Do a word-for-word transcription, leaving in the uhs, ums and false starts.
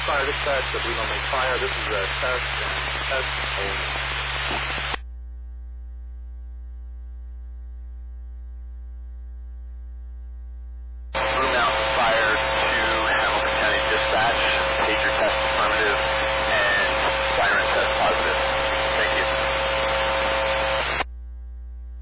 fire, dispatch, the Bremo make fire. This is a test and test only.